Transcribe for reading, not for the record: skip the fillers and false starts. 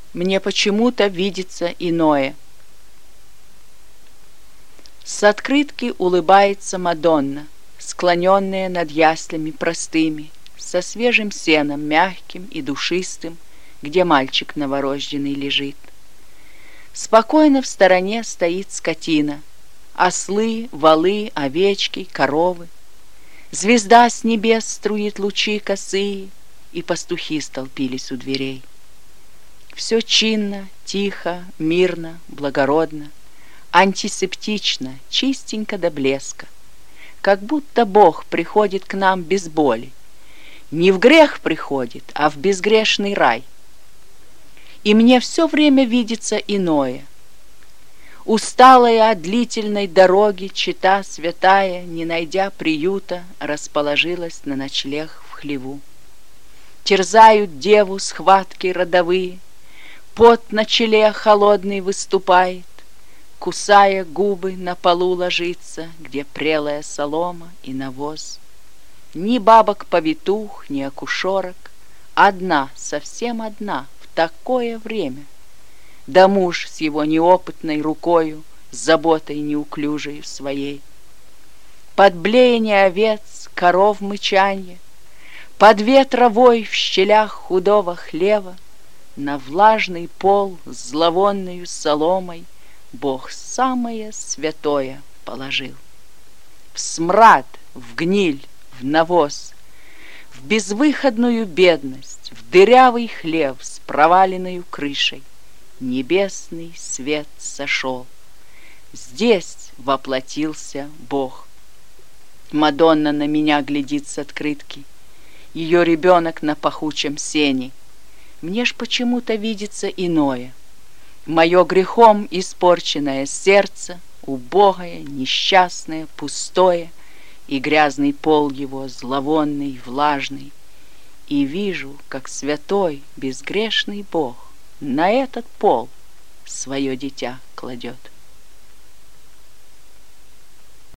Мне почему-то видится иное. С открытки улыбается Мадонна, склоненная над яслями простыми, со свежим сеном мягким и душистым, где мальчик новорожденный лежит. Спокойно в стороне стоит скотина, ослы, волы, овечки, коровы. Звезда с небес струит лучи косые, и пастухи столпились у дверей. Все чинно, тихо, мирно, благородно, антисептично, чистенько до блеска, как будто Бог приходит к нам без боли. Не в грех приходит, а в безгрешный рай. И мне все время видится иное. Усталая от длительной дороги чета святая, не найдя приюта, расположилась на ночлег в хлеву. Терзают деву схватки родовые, пот на челе холодный выступает, кусая губы, на полу ложится, где прелая солома и навоз. Ни бабок-повитух, ни акушерок, одна, совсем одна, в такое время. Да муж с его неопытной рукою, с заботой неуклюжей своей. Под блеяние овец, коров мычанье, под ветровой в щелях худого хлева, на влажный пол с зловонною соломой Бог самое святое положил. В смрад, в гниль, в навоз, в безвыходную бедность, в дырявый хлев с проваленной крышей небесный свет сошел. Здесь воплотился Бог. Мадонна на меня глядит с открытки, ее ребенок на пахучем сене. Мне ж почему-то видится иное. Мое грехом испорченное сердце, убогое, несчастное, пустое, и грязный пол его зловонный, влажный. И вижу, как святой, безгрешный Бог на этот пол свое дитя кладет.